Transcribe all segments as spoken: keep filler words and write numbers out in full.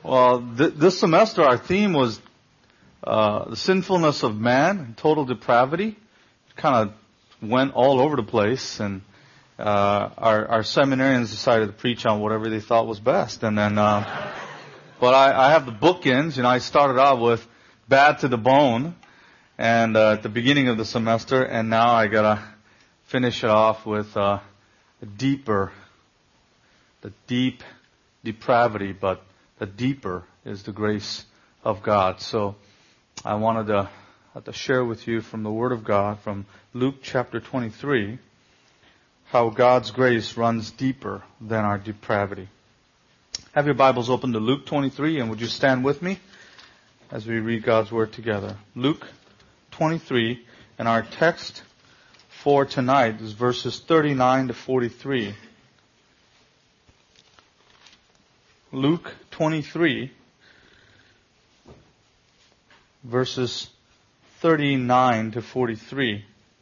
Well, th- this semester our theme was uh, the sinfulness of man, total depravity. It kind of went all over the place, and uh, our, our seminarians decided to preach on whatever they thought was best. And then, uh, but I, I have the bookends. You know, I started out with bad to the bone, and uh, at the beginning of the semester, and now I gotta finish it off with uh, a deeper, the deep depravity, but the deeper is the grace of God. So I wanted to, to share with you from the Word of God, from Luke chapter twenty-three, how God's grace runs deeper than our depravity. Have your Bibles open to Luke twenty-three, and would you stand with me as we read God's Word together? Luke twenty-three, and our text for tonight is verses thirty-nine to forty-three. Luke twenty-three, verses thirty-nine to forty-three.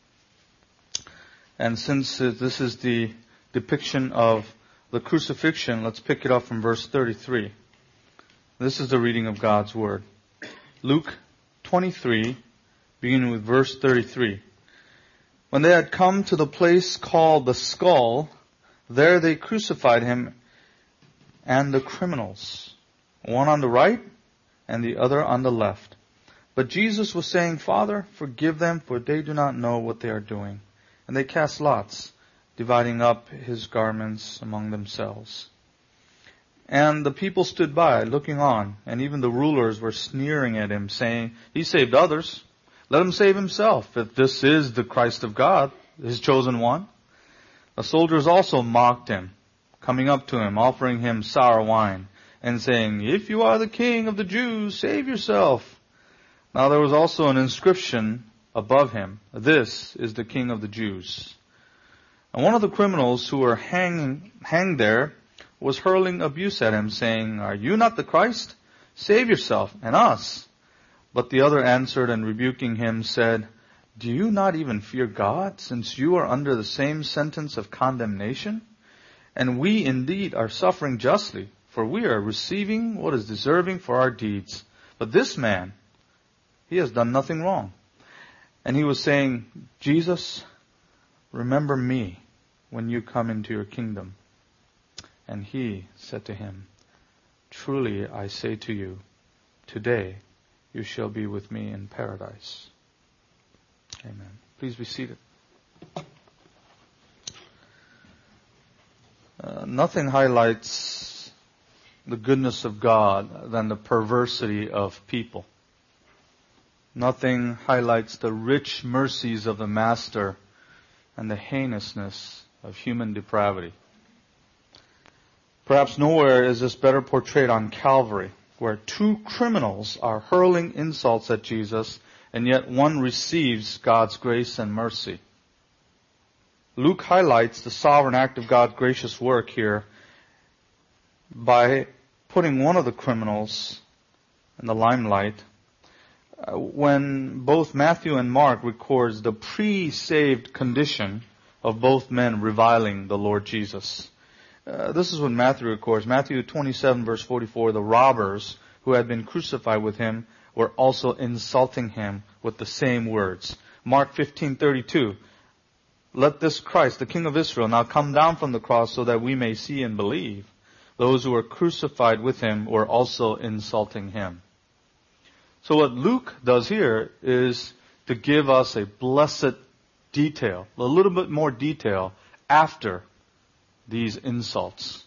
And since this is the depiction of the crucifixion, let's pick it up from verse thirty-three. This is the reading of God's Word. Luke twenty-three, beginning with verse thirty-three. When they had come to the place called the Skull, there they crucified him and the criminals, one on the right and the other on the left. But Jesus was saying, Father, forgive them, for they do not know what they are doing. And they cast lots, dividing up his garments among themselves. And the people stood by, looking on, and even the rulers were sneering at him, saying, He saved others. Let him save himself, if this is the Christ of God, his chosen one. The soldiers also mocked him, coming up to him, offering him sour wine, and saying, If you are the king of the Jews, save yourself. Now there was also an inscription above him, This is the King of the Jews. And one of the criminals who were hanging, hanged there was hurling abuse at him, saying, Are you not the Christ? Save yourself and us. But the other answered and rebuking him said, Do you not even fear God, since you are under the same sentence of condemnation? And we indeed are suffering justly, for we are receiving what is deserving for our deeds. But this man, he has done nothing wrong. And he was saying, Jesus, remember me when you come into your kingdom. And he said to him, Truly I say to you, today you shall be with me in paradise. Amen. Please be seated. Uh, nothing highlights the goodness of God than the perversity of people. Nothing highlights the rich mercies of the Master and the heinousness of human depravity. Perhaps nowhere is this better portrayed on Calvary, where two criminals are hurling insults at Jesus, and yet one receives God's grace and mercy. Luke highlights the sovereign act of God's gracious work here by putting one of the criminals in the limelight, uh, when both Matthew and Mark records the pre-saved condition of both men reviling the Lord Jesus. Uh, this is what Matthew records. Matthew twenty-seven verse forty-four, the robbers who had been crucified with him were also insulting him with the same words. Mark fifteen thirty-two, Let this Christ, the King of Israel, now come down from the cross so that we may see and believe. Those who were crucified with him were also insulting him. So what Luke does here is to give us a blessed detail, a little bit more detail after these insults.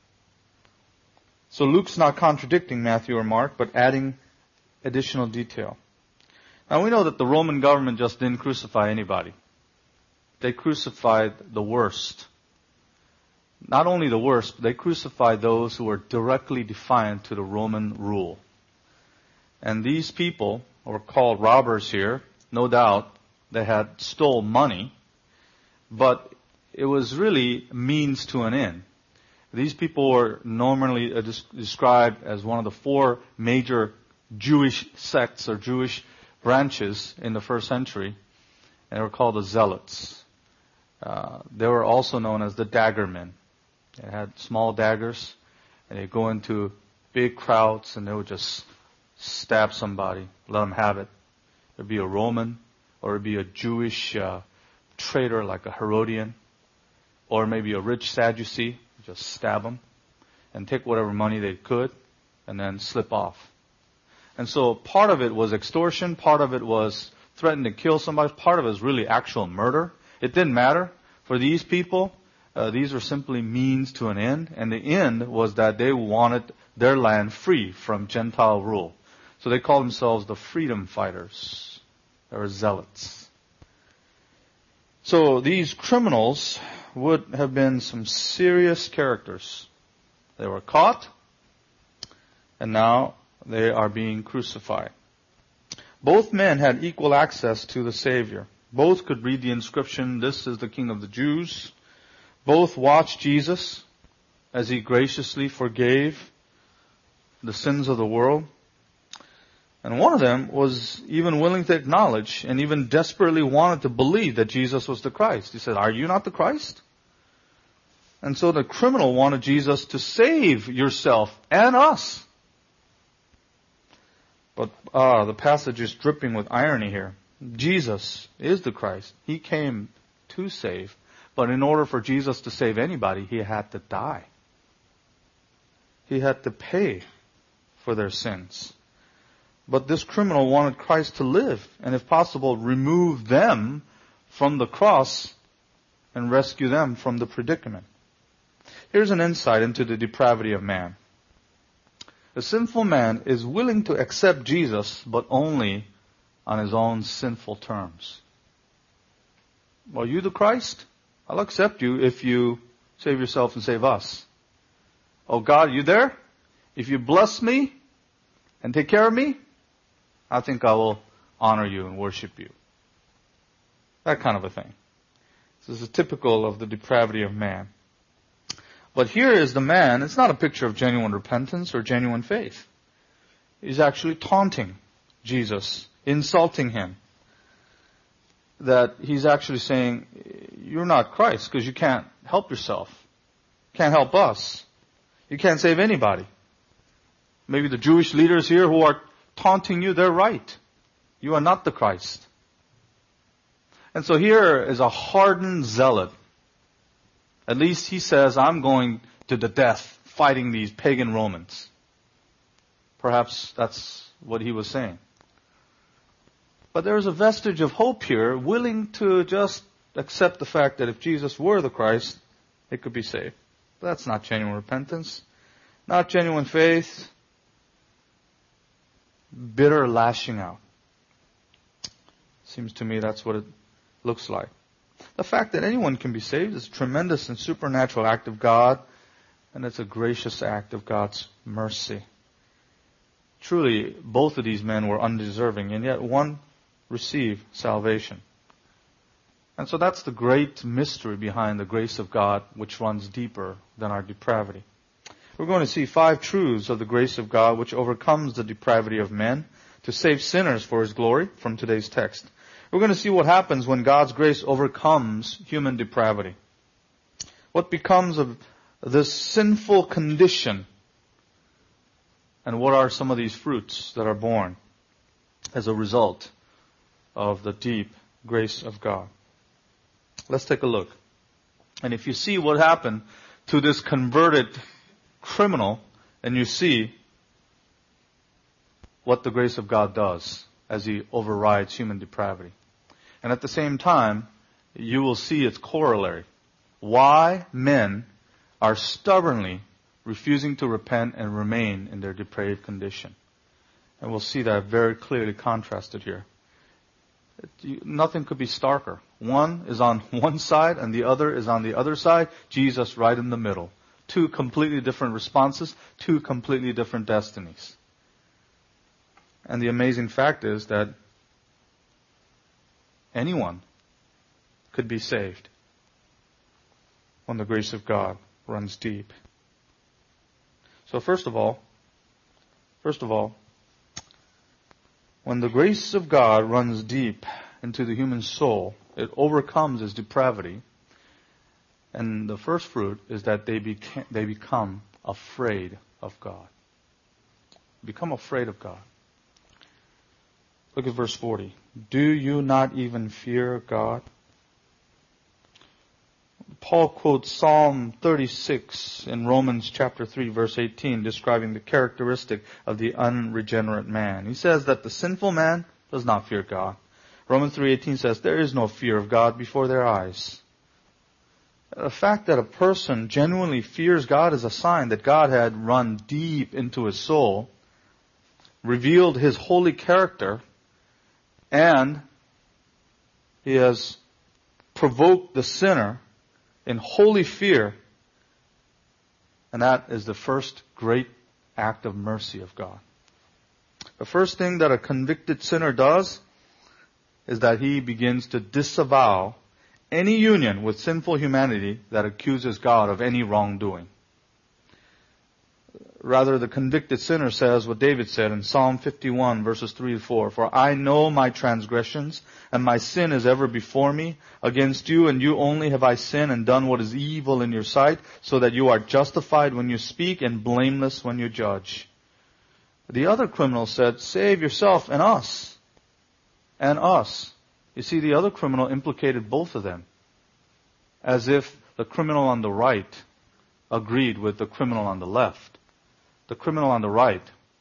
So Luke's not contradicting Matthew or Mark, but adding additional detail. Now we know that the Roman government just didn't crucify anybody. They crucified the worst. Not only the worst, but they crucified those who were directly defiant to the Roman rule. And these people were called robbers here. No doubt they had stole money, but it was really means to an end. These people were normally uh, described as one of the four major Jewish sects or Jewish branches in the first century, and they were called the Zealots. Uh, they were also known as the dagger men. They had small daggers, and they go into big crowds, and they would just stab somebody, let them have it. It'd be a Roman, or it'd be a Jewish uh, traitor like a Herodian, or maybe a rich Sadducee. Just stab them and take whatever money they could and then slip off. And so part of it was extortion, part of it was threatening to kill somebody, part of it was really actual murder. It didn't matter. For these people, uh, these were simply means to an end, and the end was that they wanted their land free from Gentile rule. So they called themselves the freedom fighters. They were zealots. So these criminals would have been some serious characters. They were caught, and now they are being crucified. Both men had equal access to the Savior. Both could read the inscription, "This is the King of the Jews." Both watched Jesus as He graciously forgave the sins of the world. And one of them was even willing to acknowledge and even desperately wanted to believe that Jesus was the Christ. He said, "Are you not the Christ?" And so the criminal wanted Jesus to save yourself and us. But ah, the passage is dripping with irony here. Jesus is the Christ. He came to save. But in order for Jesus to save anybody, He had to die. He had to pay for their sins. But this criminal wanted Christ to live, and if possible, remove them from the cross and rescue them from the predicament. Here's an insight into the depravity of man. A sinful man is willing to accept Jesus, but only on his own sinful terms. Are you the Christ? I'll accept you if you save yourself and save us. Oh God, you there? If you bless me and take care of me, I think I will honor you and worship you. That kind of a thing. This is typical of the depravity of man. But here is the man. It's not a picture of genuine repentance or genuine faith. He's actually taunting Jesus, insulting Him. That he's actually saying, you're not Christ because you can't help yourself. You can't help us. You can't save anybody. Maybe the Jewish leaders here who are taunting you, they're right. You are not the Christ. And so here is a hardened zealot. At least he says, I'm going to the death fighting these pagan Romans. Perhaps that's what he was saying. But there's a vestige of hope here, willing to just accept the fact that if Jesus were the Christ, it could be saved. But that's not genuine repentance. Not genuine faith. Bitter lashing out. Seems to me that's what it looks like. The fact that anyone can be saved is a tremendous and supernatural act of God, and it's a gracious act of God's mercy. Truly, both of these men were undeserving, and yet one received salvation. And so that's the great mystery behind the grace of God, which runs deeper than our depravity. We're going to see five truths of the grace of God which overcomes the depravity of men to save sinners for His glory from today's text. We're going to see what happens when God's grace overcomes human depravity. What becomes of this sinful condition, and what are some of these fruits that are born as a result of the deep grace of God. Let's take a look. And if you see what happened to this converted criminal, and you see what the grace of God does as He overrides human depravity. And at the same time, you will see its corollary. Why men are stubbornly refusing to repent and remain in their depraved condition. And we'll see that very clearly contrasted here. Nothing could be starker. One is on one side and the other is on the other side. Jesus right in the middle. Two completely different responses, two completely different destinies. And the amazing fact is that anyone could be saved when the grace of God runs deep. So first of all, first of all, when the grace of God runs deep into the human soul, it overcomes its depravity. And the first fruit is that they, beca- they become afraid of God. Become afraid of God. Look at verse forty. Do you not even fear God? Paul quotes Psalm thirty-six in Romans chapter three, verse eighteen, describing the characteristic of the unregenerate man. He says that the sinful man does not fear God. Romans three eighteen says, there is no fear of God before their eyes. The fact that a person genuinely fears God is a sign that God had run deep into his soul, revealed His holy character, and He has provoked the sinner in holy fear. And that is the first great act of mercy of God. The first thing that a convicted sinner does is that he begins to disavow any union with sinful humanity that accuses God of any wrongdoing. Rather, the convicted sinner says what David said in Psalm fifty-one, verses three to four. For I know my transgressions, and my sin is ever before me. Against you and you only have I sinned and done what is evil in your sight, so that you are justified when you speak and blameless when you judge. The other criminal said, save yourself and us. And us. You see, the other criminal implicated both of them. As if the criminal on the right agreed with the criminal on the left. The criminal on the right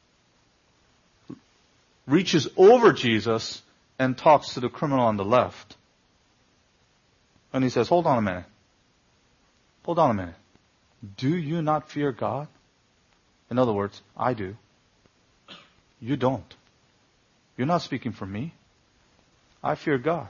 reaches over Jesus and talks to the criminal on the left. And he says, hold on a minute. Hold on a minute. Do you not fear God? In other words, I do. You don't. You're not speaking for me. I fear God.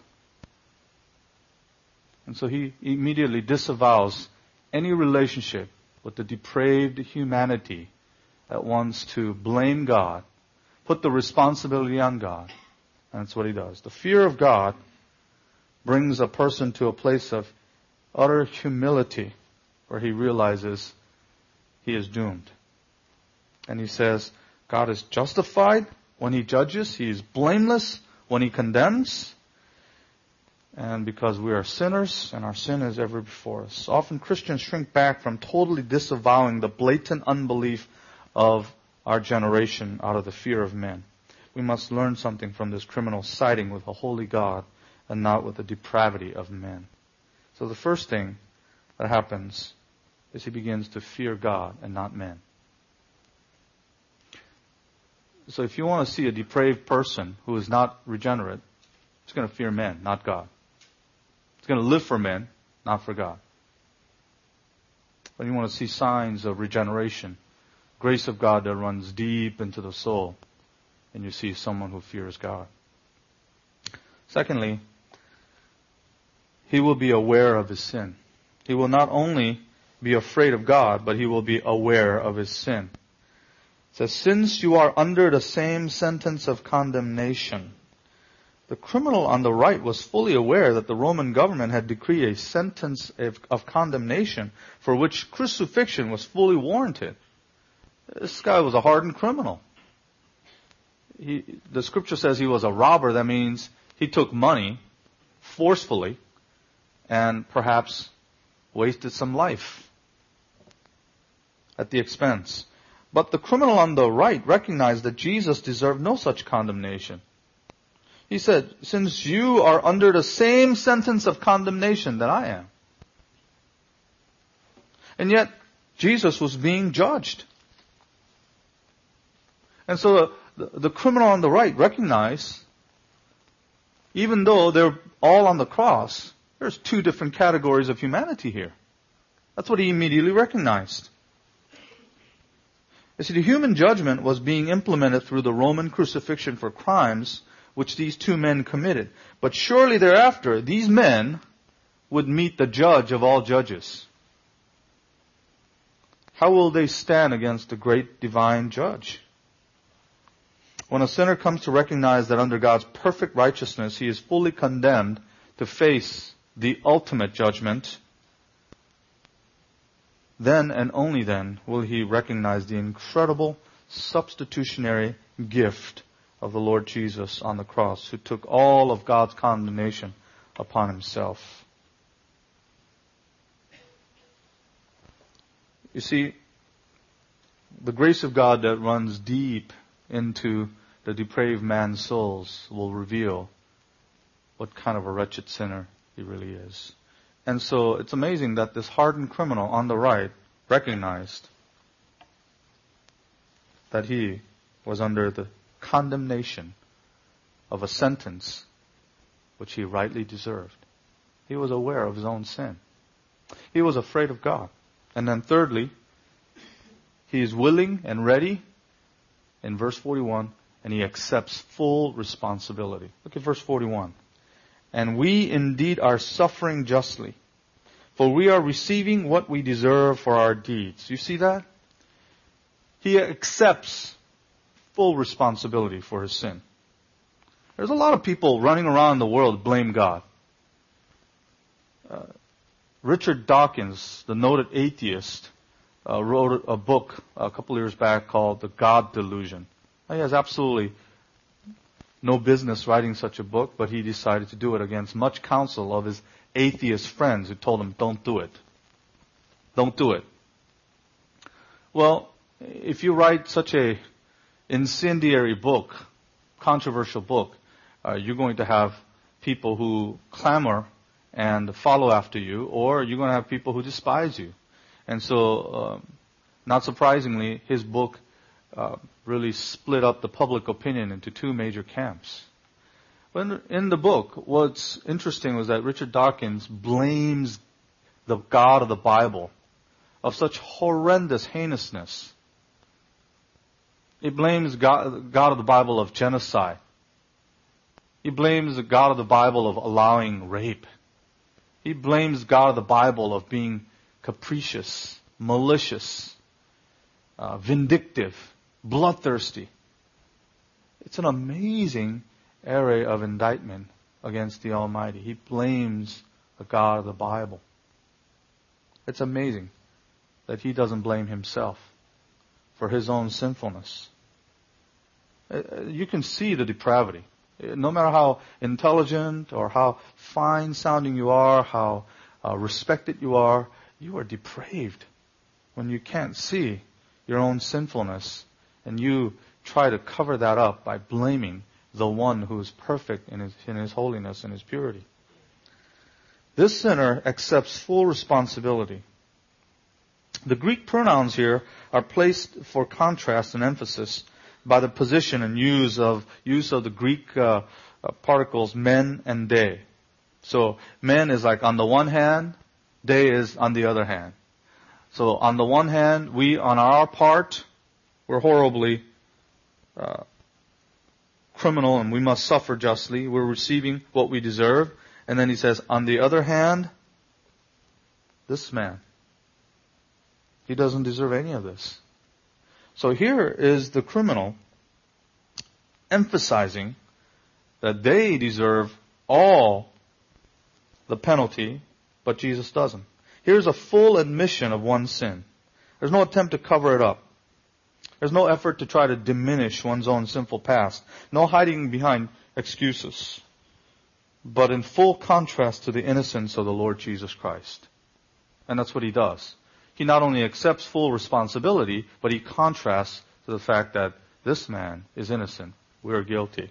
And so he immediately disavows any relationship with the depraved humanity that wants to blame God, put the responsibility on God. And that's what he does. The fear of God brings a person to a place of utter humility where he realizes he is doomed. And he says, God is justified when He judges. He is blameless when He condemns. And because we are sinners and our sin is ever before us. Often Christians shrink back from totally disavowing the blatant unbelief of our generation out of the fear of men. We must learn something from this criminal siding with a holy God and not with the depravity of men. So the first thing that happens is he begins to fear God and not men. So if you want to see a depraved person who is not regenerate, he's going to fear men, not God. He's going to live for men, not for God. When you want to see signs of regeneration, grace of God that runs deep into the soul, and you see someone who fears God. Secondly, he will be aware of his sin. He will not only be afraid of God, but he will be aware of his sin. It says, since you are under the same sentence of condemnation. The criminal on the right was fully aware that the Roman government had decreed a sentence of, of condemnation for which crucifixion was fully warranted. This guy was a hardened criminal. He, the scripture says he was a robber. That means he took money forcefully and perhaps wasted some life at the expense. But the criminal on the right recognized that Jesus deserved no such condemnation. He said, since you are under the same sentence of condemnation that I am. And yet, Jesus was being judged. And so the, the, the criminal on the right recognized, even though they're all on the cross, there's two different categories of humanity here. That's what he immediately recognized. You see, the human judgment was being implemented through the Roman crucifixion for crimes which these two men committed. But surely thereafter, these men would meet the judge of all judges. How will they stand against the great divine judge? When a sinner comes to recognize that under God's perfect righteousness, he is fully condemned to face the ultimate judgment, then and only then will he recognize the incredible substitutionary gift of the Lord Jesus on the cross, who took all of God's condemnation upon himself. You see, the grace of God that runs deep into the depraved man's souls will reveal what kind of a wretched sinner he really is. And so it's amazing that this hardened criminal on the right recognized that he was under the condemnation of a sentence which he rightly deserved. He was aware of his own sin. He was afraid of God. And then thirdly, he is willing and ready in verse forty-one, and he accepts full responsibility. Look at verse forty-one. And we indeed are suffering justly, for we are receiving what we deserve for our deeds. You see that? He accepts full responsibility for his sin. There's a lot of people running around the world blame God. Uh, Richard Dawkins, the noted atheist, uh, wrote a book a couple of years back called The God Delusion. He has absolutely no business writing such a book, but he decided to do it against much counsel of his atheist friends who told him, don't do it. Don't do it. Well, if you write such a incendiary book, controversial book, uh, you're going to have people who clamor and follow after you, or you're going to have people who despise you. And so, um, not surprisingly, his book uh, really split up the public opinion into two major camps. But in the book, what's interesting was that Richard Dawkins blames the God of the Bible of such horrendous heinousness. He blames God, God of the Bible of genocide. He blames the God of the Bible of allowing rape. He blames God of the Bible of being capricious, malicious, uh, vindictive, bloodthirsty. It's an amazing area of indictment against the Almighty. He blames the God of the Bible. It's amazing that he doesn't blame himself for his own sinfulness. You can see the depravity. No matter how intelligent or how fine-sounding you are, how uh, respected you are, you are depraved when you can't see your own sinfulness and you try to cover that up by blaming the one who is perfect in his, in his holiness and his purity. This sinner accepts full responsibility. The Greek pronouns here are placed for contrast and emphasis by the position and use of use of the Greek uh, uh, particles men and they. So men is like on the one hand, they is on the other hand. So on the one hand, we on our part, we're horribly uh, criminal and we must suffer justly. We're receiving what we deserve. And then he says, on the other hand, this man, he doesn't deserve any of this. So here is the criminal emphasizing that they deserve all the penalty, but Jesus doesn't. Here's a full admission of one's sin. There's no attempt to cover it up. There's no effort to try to diminish one's own sinful past. No hiding behind excuses. But in full contrast to the innocence of the Lord Jesus Christ. And that's what he does. He not only accepts full responsibility, but he contrasts to the fact that this man is innocent. We are guilty.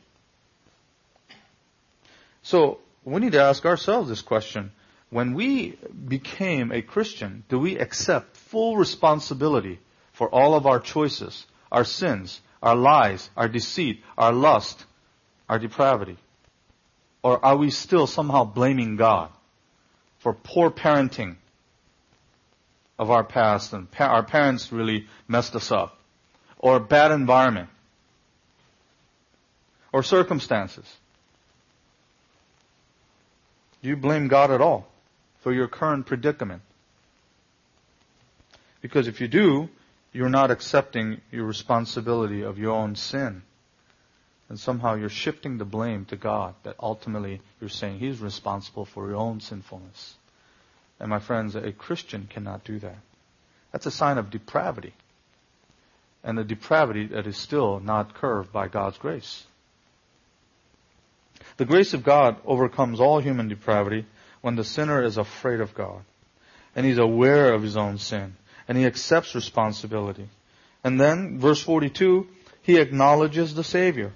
So we need to ask ourselves this question. When we became a Christian, do we accept full responsibility for all of our choices, our sins, our lies, our deceit, our lust, our depravity? Or are we still somehow blaming God for poor parenting of our past and pa- our parents really messed us up, or a bad environment, or circumstances? Do you blame God at all for your current predicament? Because if you do, you're not accepting your responsibility of your own sin. And somehow you're shifting the blame to God, that ultimately you're saying He's responsible for your own sinfulness. And my friends, a Christian cannot do that. That's a sign of depravity. And a depravity that is still not curbed by God's grace. The grace of God overcomes all human depravity when the sinner is afraid of God. And he's aware of his own sin. And he accepts responsibility. And then, verse forty-two, he acknowledges the Savior.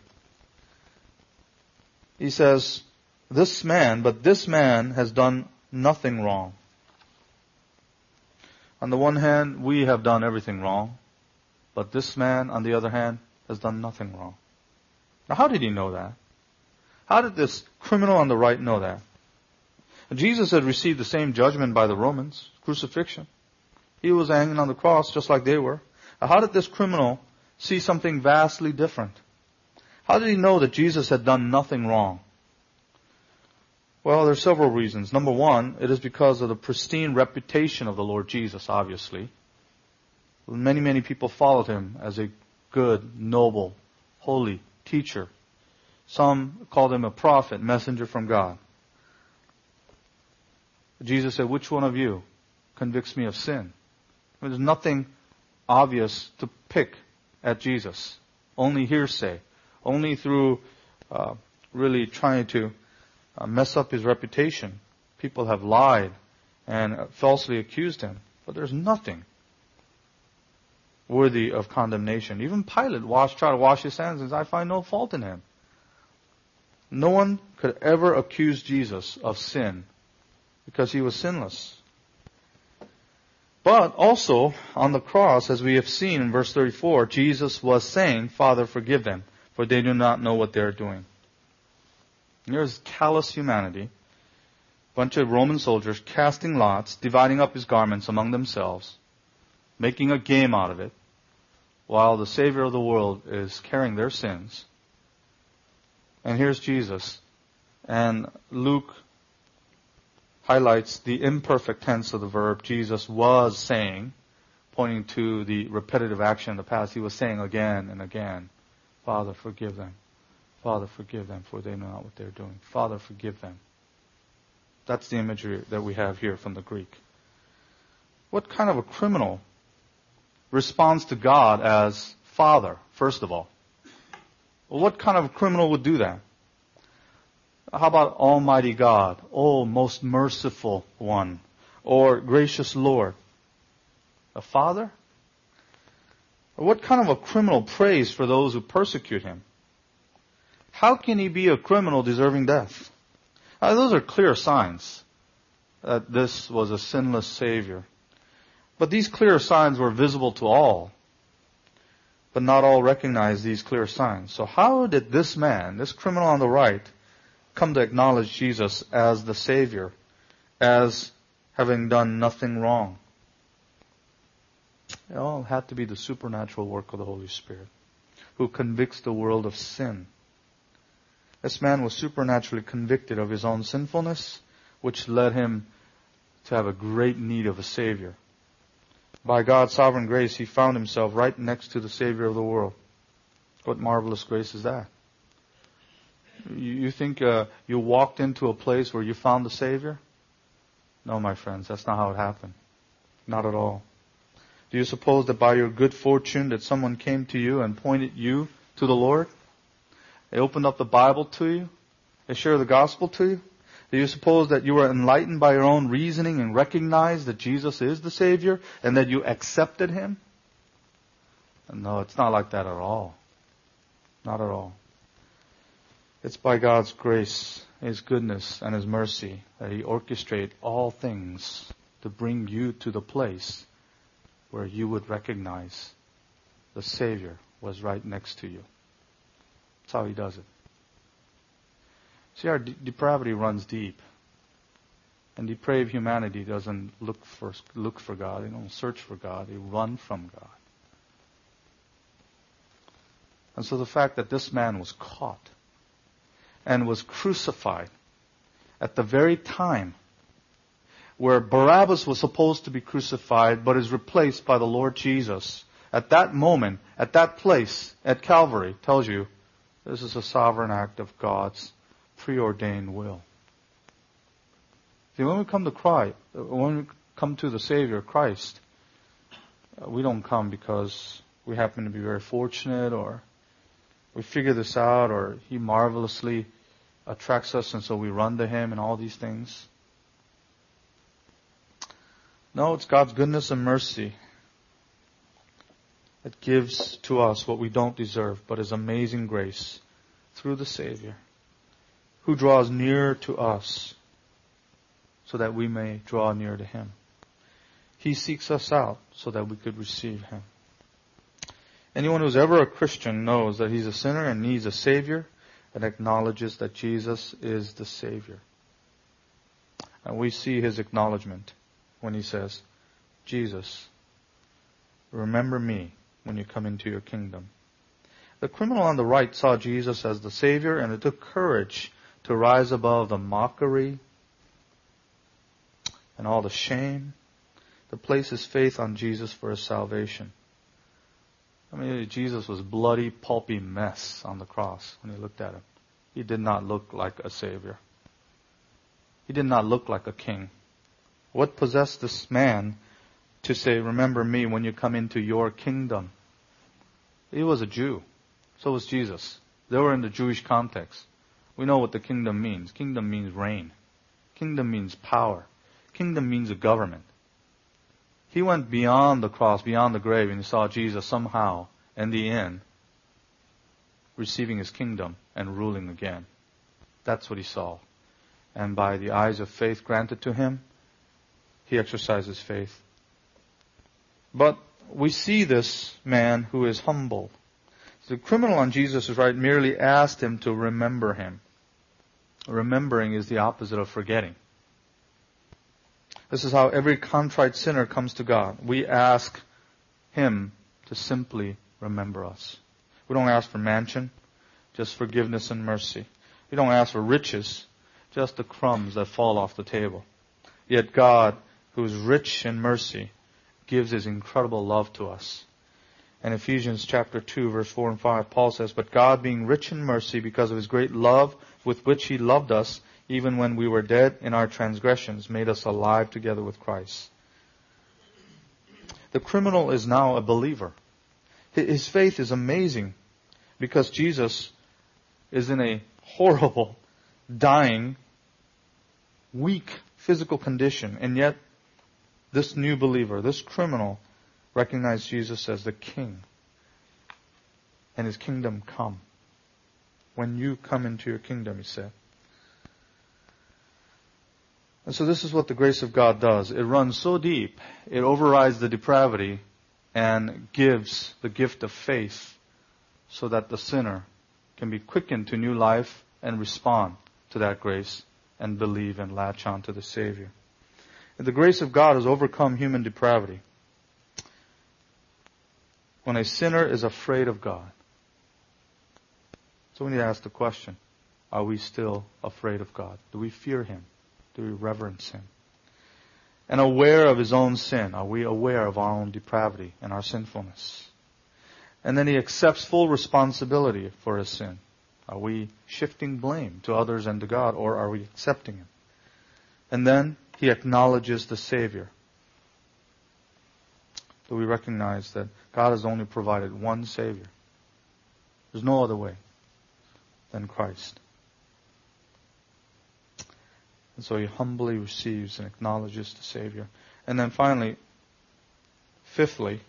He says, this man, but this man has done nothing wrong. On the one hand, we have done everything wrong. But this man, on the other hand, has done nothing wrong. Now, how did he know that? How did this criminal on the right know that? Jesus had received the same judgment by the Romans, crucifixion. He was hanging on the cross just like they were. How did this criminal see something vastly different? How did he know that Jesus had done nothing wrong? Well, there are several reasons. Number one, it is because of the pristine reputation of the Lord Jesus, obviously. Many, many people followed him as a good, noble, holy teacher. Some called him a prophet, messenger from God. Jesus said, which one of you convicts me of sin? There's nothing obvious to pick at Jesus. Only hearsay. Only through uh, really trying to uh, mess up his reputation. People have lied and uh, falsely accused him. But there's nothing worthy of condemnation. Even Pilate washed, tried to wash his hands and said, I find no fault in him. No one could ever accuse Jesus of sin because he was sinless. But also, on the cross, as we have seen in verse thirty-four, Jesus was saying, Father, forgive them, for they do not know what they are doing. Here's callous humanity. A bunch of Roman soldiers casting lots, dividing up his garments among themselves, making a game out of it, while the Savior of the world is carrying their sins. And here's Jesus. And Luke highlights the imperfect tense of the verb. Jesus was saying, pointing to the repetitive action in the past. He was saying again and again, Father, forgive them. Father, forgive them, for they know not what they're doing. Father, forgive them. That's the imagery that we have here from the Greek. What kind of a criminal responds to God as Father, first of all? Well, what kind of a criminal would do that? How about Almighty God? Oh, most merciful one. Or gracious Lord. A father? Or what kind of a criminal prays for those who persecute him? How can he be a criminal deserving death? Now, those are clear signs that this was a sinless Savior. But these clear signs were visible to all. But not all recognized these clear signs. So how did this man, this criminal on the right, come to acknowledge Jesus as the Savior, as having done nothing wrong? It all had to be the supernatural work of the Holy Spirit, who convicts the world of sin. This man was supernaturally convicted of his own sinfulness, which led him to have a great need of a Savior. By God's sovereign grace, he found himself right next to the Savior of the world. What marvelous grace is that? You think uh, you walked into a place where you found the Savior? No, my friends, that's not how it happened. Not at all. Do you suppose that by your good fortune that someone came to you and pointed you to the Lord? They opened up the Bible to you? They shared the gospel to you? Do you suppose that you were enlightened by your own reasoning and recognized that Jesus is the Savior and that you accepted Him? No, it's not like that at all. Not at all. It's by God's grace, His goodness, and His mercy that He orchestrates all things to bring you to the place where you would recognize the Savior was right next to you. That's how He does it. See, our de- depravity runs deep. And depraved humanity doesn't look for look for God. They don't search for God. They run from God. And so the fact that this man was caught and was crucified at the very time where Barabbas was supposed to be crucified but is replaced by the Lord Jesus, at that moment, at that place, at Calvary, tells you this is a sovereign act of God's preordained will. See, when we come to Christ, when we come to the Savior, Christ, we don't come because we happen to be very fortunate or we figure this out or He marvelously attracts us and so we run to Him and all these things. No, it's God's goodness and mercy that gives to us what we don't deserve, but His amazing grace through the Savior, who draws near to us so that we may draw near to Him. He seeks us out so that we could receive Him. Anyone who's ever a Christian knows that he's a sinner and needs a Savior, and acknowledges that Jesus is the Savior. And we see his acknowledgement when he says, Jesus, remember me when you come into your kingdom. The criminal on the right saw Jesus as the Savior, and it took courage to rise above the mockery and all the shame, to place his faith on Jesus for his salvation. I mean, Jesus was a bloody, pulpy mess on the cross when he looked at him. He did not look like a Savior. He did not look like a king. What possessed this man to say, remember me when you come into your kingdom? He was a Jew. So was Jesus. They were in the Jewish context. We know what the kingdom means. Kingdom means reign. Kingdom means power. Kingdom means a government. He went beyond the cross, beyond the grave, and he saw Jesus somehow, in the end, receiving his kingdom and ruling again. That's what he saw. And by the eyes of faith granted to him, he exercises faith. But we see this man who is humble. The criminal on Jesus' right merely asked him to remember him. Remembering is the opposite of forgetting. This is how every contrite sinner comes to God. We ask Him to simply remember us. We don't ask for mansion, just forgiveness and mercy. We don't ask for riches, just the crumbs that fall off the table. Yet God, who is rich in mercy, gives His incredible love to us. In Ephesians chapter two, verse four and five, Paul says, but God, being rich in mercy because of His great love with which He loved us, even when we were dead in our transgressions, made us alive together with Christ. The criminal is now a believer. His faith is amazing because Jesus is in a horrible, dying, weak physical condition. And yet, this new believer, this criminal, recognized Jesus as the King. And His kingdom come. When you come into your kingdom, he said. And so this is what the grace of God does. It runs so deep, it overrides the depravity and gives the gift of faith so that the sinner can be quickened to new life and respond to that grace and believe and latch on to the Savior. And the grace of God has overcome human depravity. When a sinner is afraid of God. So we need to ask the question, are we still afraid of God? Do we fear Him? Do we reverence Him? And aware of his own sin. Are we aware of our own depravity and our sinfulness? And then he accepts full responsibility for his sin. Are we shifting blame to others and to God, or are we accepting Him? And then he acknowledges the Savior. Do we recognize that God has only provided one Savior? There's no other way than Christ. And so he humbly receives and acknowledges the Savior. And then finally, fifthly,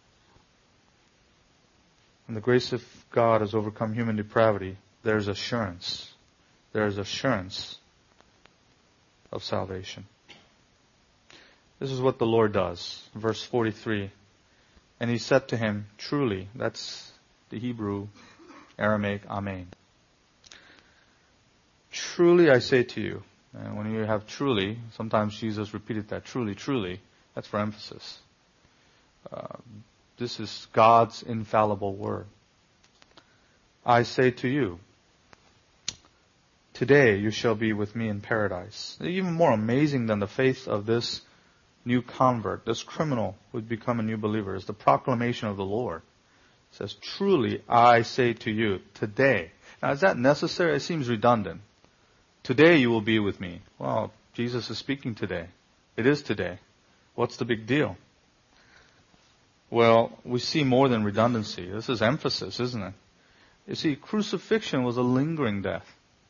when the grace of God has overcome human depravity, there's assurance. There's assurance of salvation. This is what the Lord does. Verse forty-three. And he said to him, truly, that's the Hebrew, Aramaic, amen. Truly I say to you. And when you have truly, sometimes Jesus repeated that, truly, truly, that's for emphasis. Uh, this is God's infallible word. I say to you, today you shall be with me in paradise. Even more amazing than the faith of this new convert, this criminal who would become a new believer, is the proclamation of the Lord. It says, truly I say to you, today. Now is that necessary? It seems redundant. Today you will be with me. Well, Jesus is speaking today. It is today. What's the big deal? Well, we see more than redundancy. This is emphasis, isn't it? You see, crucifixion was a lingering death.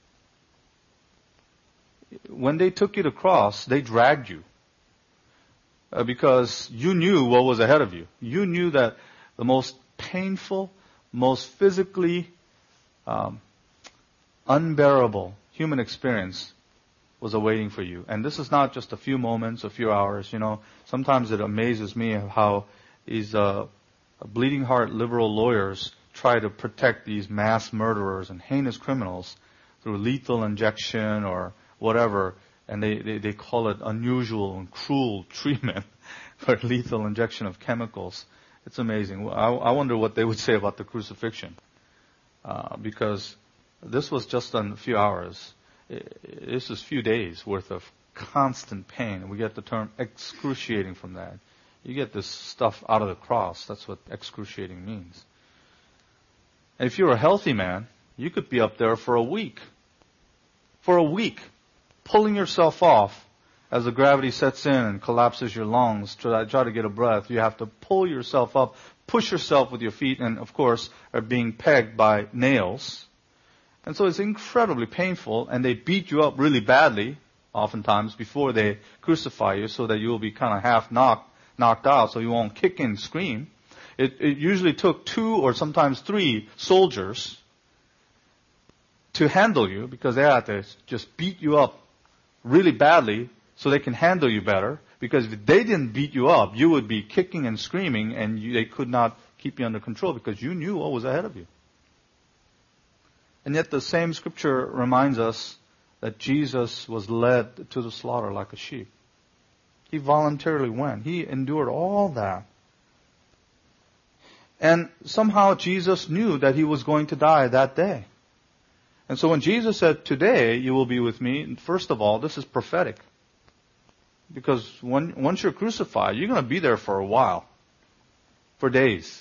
When they took you to cross, they dragged you. Uh, because you knew what was ahead of you. You knew that the most painful, most physically um, unbearable human experience was awaiting for you. And this is not just a few moments, a few hours. You know, sometimes it amazes me how these uh, bleeding heart liberal lawyers try to protect these mass murderers and heinous criminals through lethal injection or whatever, and they, they, they call it unusual and cruel treatment for lethal injection of chemicals. It's amazing. I, I wonder what they would say about the crucifixion, uh, because this was just a few hours. This is a few days worth of constant pain, and we get the term excruciating from that. You get this stuff out of the cross. That's what excruciating means. And if you're a healthy man, you could be up there for a week. For a week, pulling yourself off as the gravity sets in and collapses your lungs to try to get a breath. You have to pull yourself up, push yourself with your feet, and of course are being pegged by nails. And so it's incredibly painful, and they beat you up really badly, oftentimes, before they crucify you, so that you will be kind of half knocked, knocked out, so you won't kick and scream. It, it usually took two or sometimes three soldiers to handle you, because they had to just beat you up really badly so they can handle you better. Because if they didn't beat you up, you would be kicking and screaming, and you, they could not keep you under control because you knew what was ahead of you. And yet the same scripture reminds us that Jesus was led to the slaughter like a sheep. He voluntarily went. He endured all that. And somehow Jesus knew that he was going to die that day. And so when Jesus said, "Today you will be with me," first of all, this is prophetic. Because when, once you're crucified, you're going to be there for a while. For days.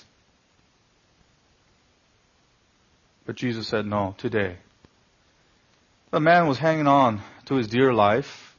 But Jesus said, "No, today." The man was hanging on to his dear life.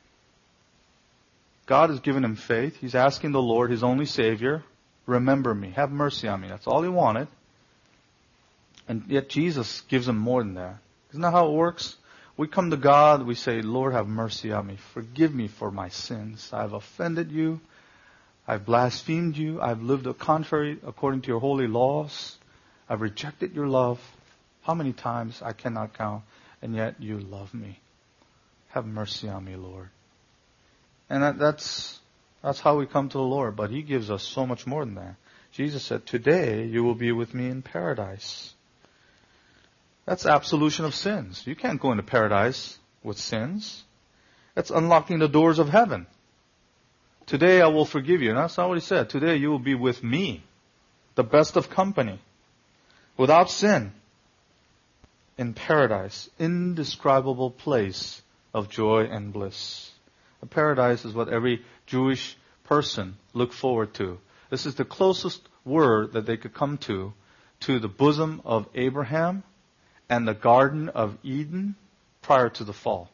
God has given him faith. He's asking the Lord, his only Savior, "Remember me. Have mercy on me." That's all he wanted. And yet Jesus gives him more than that. Isn't that how it works? We come to God, we say, "Lord, have mercy on me. Forgive me for my sins. I've offended you. I've blasphemed you. I've lived contrary according to your holy laws. I've rejected your love. How many times I cannot count, and yet you love me. Have mercy on me, Lord." And that, that's that's how we come to the Lord. But He gives us so much more than that. Jesus said, "Today you will be with me in paradise." That's absolution of sins. You can't go into paradise with sins. That's unlocking the doors of heaven. "Today I will forgive you." And that's not what He said. Today you will be with me, the best of company, without sin, in paradise, indescribable place of joy and bliss. A paradise is what every Jewish person looked forward to. This is the closest word that they could come to, to the bosom of Abraham and the Garden of Eden prior to the fall.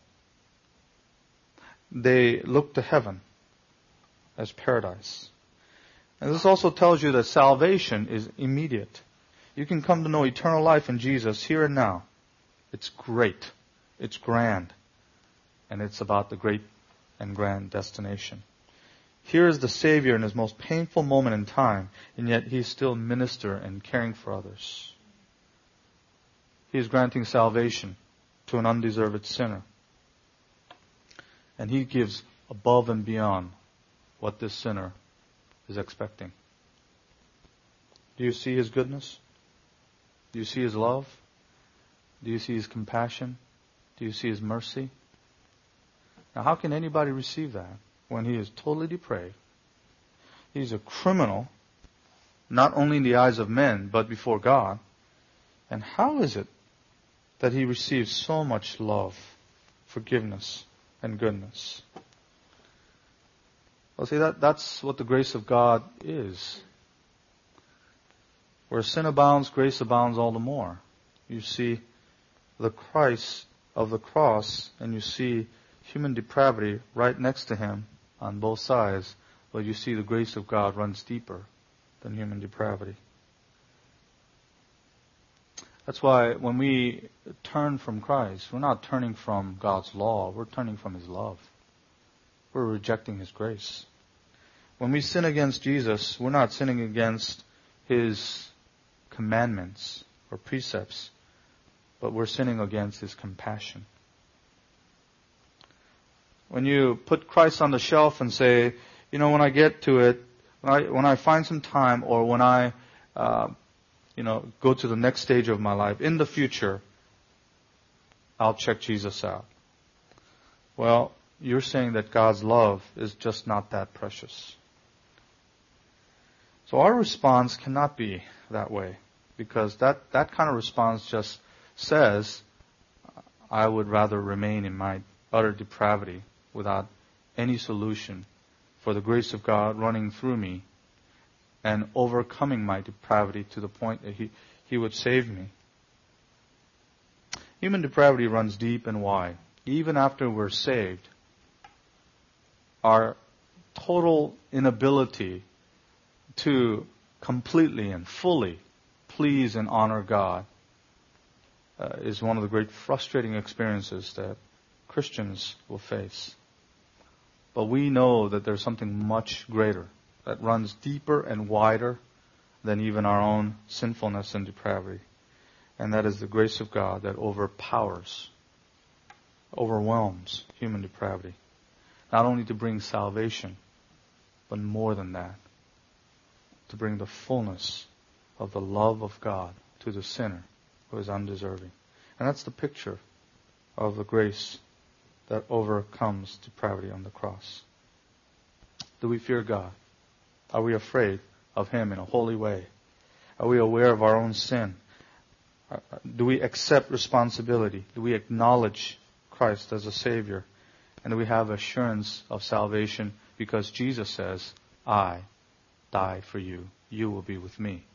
They looked to heaven as paradise. And this also tells you that salvation is immediate. You can come to know eternal life in Jesus here and now. It's great. It's grand. And it's about the great and grand destination. Here is the Savior in His most painful moment in time, and yet He is still minister and caring for others. He is granting salvation to an undeserved sinner. And He gives above and beyond what this sinner is expecting. Do you see His goodness? Do you see His love? Do you see His compassion? Do you see His mercy? Now, how can anybody receive that when he is totally depraved? He's a criminal, not only in the eyes of men, but before God. And how is it that he receives so much love, forgiveness, and goodness? Well, see, that, that's what the grace of God is. Where sin abounds, grace abounds all the more. You see the Christ of the cross, and you see human depravity right next to Him on both sides, but you see the grace of God runs deeper than human depravity. That's why when we turn from Christ, we're not turning from God's law, we're turning from His love. We're rejecting His grace. When we sin against Jesus, we're not sinning against His commandments or precepts, but we're sinning against His compassion. When you put Christ on the shelf and say, you know, when I get to it, when I, when I find some time, or when I, uh, you know, go to the next stage of my life, in the future, I'll check Jesus out. Well, you're saying that God's love is just not that precious. So our response cannot be that way, because that, that kind of response just says, I would rather remain in my utter depravity without any solution for the grace of God running through me and overcoming my depravity to the point that He, He would save me. Human depravity runs deep and wide. Even after we're saved, our total inability to completely and fully please and honor God uh, is one of the great frustrating experiences that Christians will face. But we know that there's something much greater that runs deeper and wider than even our own sinfulness and depravity. And that is the grace of God that overpowers, overwhelms human depravity. Not only to bring salvation, but more than that, to bring the fullness of the love of God to the sinner who is undeserving. And that's the picture of the grace that overcomes depravity on the cross. Do we fear God? Are we afraid of Him in a holy way? Are we aware of our own sin? Do we accept responsibility? Do we acknowledge Christ as a Savior? And do we have assurance of salvation because Jesus says, I die for you. You will be with me.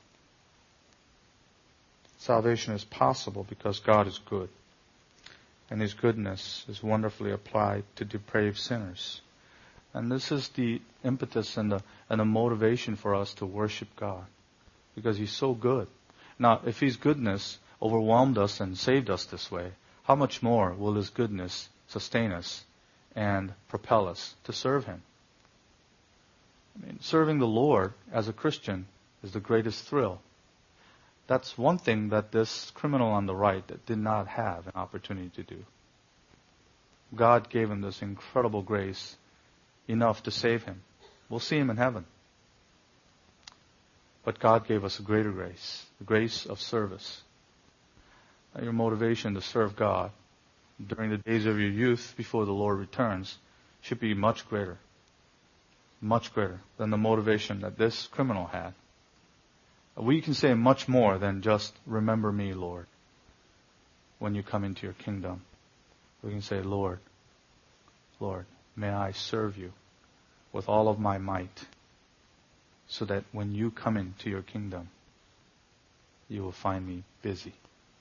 Salvation is possible because God is good. And His goodness is wonderfully applied to depraved sinners. And this is the impetus and the, and the motivation for us to worship God. Because He's so good. Now, if His goodness overwhelmed us and saved us this way, how much more will His goodness sustain us and propel us to serve Him? I mean, serving the Lord as a Christian is the greatest thrill. That's one thing that this criminal on the right did not have an opportunity to do. God gave him this incredible grace, enough to save him. We'll see him in heaven. But God gave us a greater grace, the grace of service. Your motivation to serve God during the days of your youth before the Lord returns should be much greater, much greater than the motivation that this criminal had. We can say much more than just, remember me, Lord, when you come into your kingdom. We can say, Lord, Lord, may I serve you with all of my might, so that when you come into your kingdom, you will find me busy,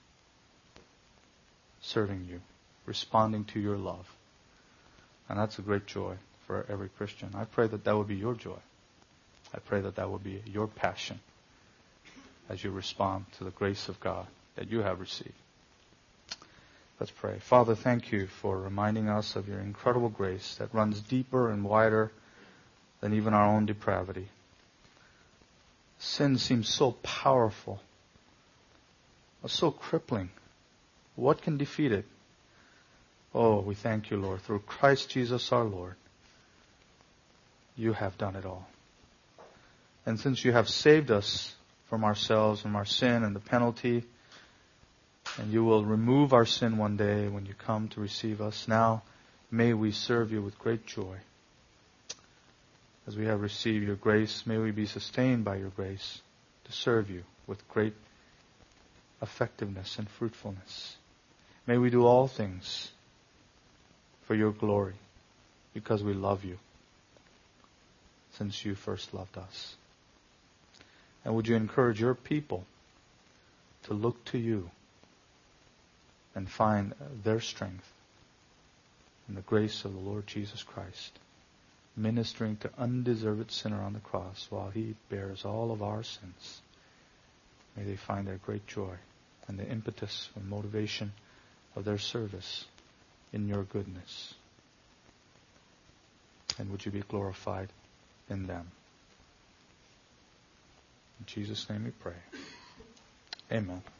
serving you, responding to your love. And that's a great joy for every Christian. I pray that that would be your joy. I pray that that would be your passion as you respond to the grace of God that you have received. Let's pray. Father, thank you for reminding us of your incredible grace that runs deeper and wider than even our own depravity. Sin seems so powerful, so crippling. What can defeat it? Oh, we thank you, Lord. Through Christ Jesus our Lord, you have done it all. And since you have saved us from ourselves, from our sin and the penalty, and you will remove our sin one day when you come to receive us, now may we serve you with great joy. As we have received your grace, may we be sustained by your grace to serve you with great effectiveness and fruitfulness. May we do all things for your glory, because we love you, since you first loved us. And would you encourage your people to look to you and find their strength in the grace of the Lord Jesus Christ, ministering to undeserved sinner on the cross while He bears all of our sins. May they find their great joy and the impetus and motivation of their service in your goodness. And would you be glorified in them. In Jesus' name we pray. Amen.